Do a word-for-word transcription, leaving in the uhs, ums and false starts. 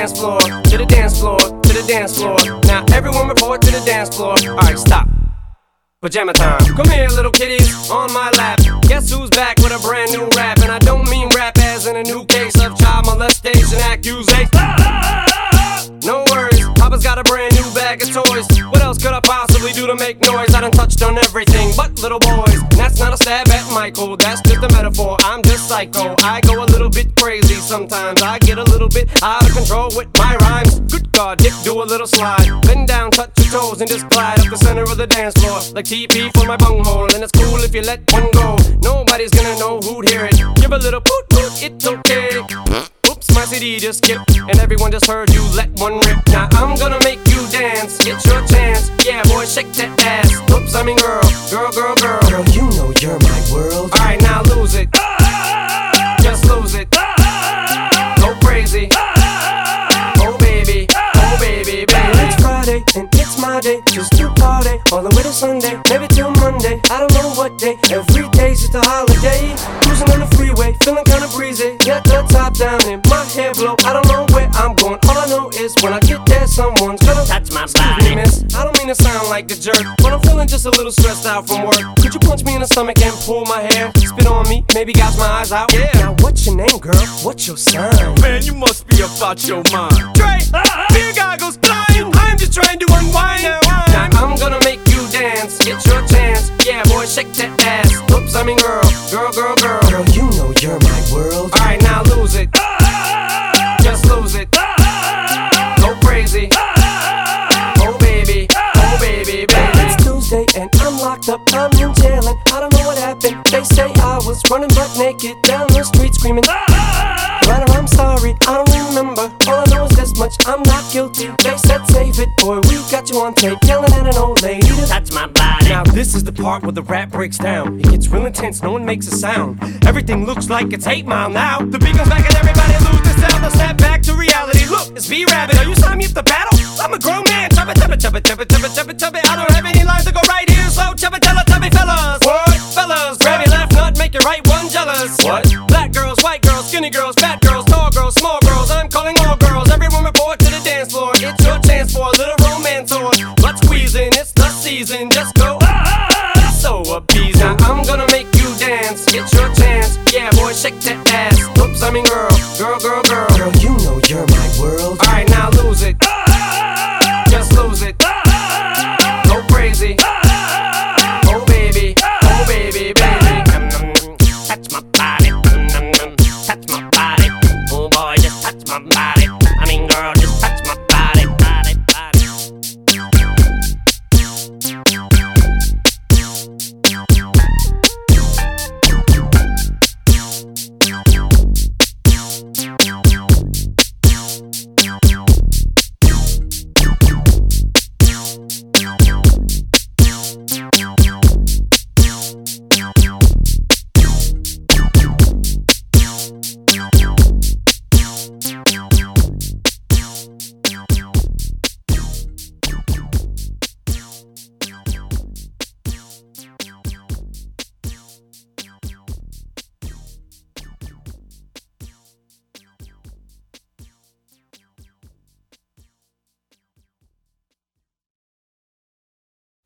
dance floor, to the dance floor, to the dance floor. Now everyone report to the dance floor. Alright, stop. Pajama time. Come here, little kitties, on my lap. Guess who's back with a brand new rap? And I don't mean rap as in a new case of child molestation accusation. No worries, Papa's got a brand new bag of toys. What else could I possibly do to make noise? I done touched on everything but little boys. And that's not a stab at Michael, that's just a metaphor. I'm just psycho, I go a little bit crazy sometimes. I get a little bit out of control with my rhymes. Good God, Dick, do a little slide. Bend down, touch your toes, and just glide up the center of the dance floor like T P for my bunghole. And it's cool if you let one go. Nobody's gonna know who'd hear it. Give a little poot poot, it's okay. Oops, my C D just skipped, and everyone just heard you let one rip. Now I'm gonna make you dance, get your chance. Yeah, boy, shake that ass. Oops, I mean girl, girl, girl, girl. Girl, you know you're my world. Alright, now lose it. Just lose it. Go crazy. Oh baby, oh baby, baby. It's Friday and it's my day, just to party all the way to Sunday, maybe till Monday. I don't know what day. Every day's just a holiday. Cruising on the freeway, feeling kinda breezy. Got the top down and my hair blow. I don't know where I'm going. All I know is when I get there, someone's gonna touch my excuse body. me, miss, I don't mean to sound like a jerk, but I'm feeling just a little stressed out from work. Could you punch me in the stomach and pull my hair? Spit on me, maybe gouge my eyes out. Yeah. Now what's your name, girl? What's your sign? Man, you must be about your mind. Dre, beer goggles flying. I'm just trying to unwind. Now I'm gonna make you dance, get your chance. Yeah, boy, shake that ass. Oops, I mean girl, girl, girl, girl. Girl, you know you're my world. Alright, now lose it. Just lose it. Go crazy. Oh baby, oh baby, baby. It's Tuesday and I'm locked up, I'm in jail and I don't know what happened. They say I was running butt naked down the street screaming. But I'm sorry, I don't remember. All I know is this much, I'm not guilty. They said save it, boy, we got you on tape yelling at an old lady to Touch my body. Now this is the part where the rap breaks down. It gets real intense, no one makes a sound. Everything looks like it's eight mile now. The beat comes back and everybody lose the sound. They'll snap back to reality. Look, it's B-Rabbit. Are you signing me up to battle? I'm a grown man. Chubba, chubba, chubba, chubba, chubba, chubba, chubba. I don't have any lines to go right here, so chubba, chubba, chubby fellas. What? Fellas, grab your left nut, make your right one jealous. What? Black girls, white girls, skinny girls, fat girls, tall girls, small girls. I'm calling all girls. Everyone report to the dance floor. It's your chance for a little romance or butt squeezing. It's the season. Just go. Ah, so appeasing. Now I'm gonna make you dance. Get your chance. Yeah, boy, shake that ass. Oops, I mean girl, girl, girl, girl.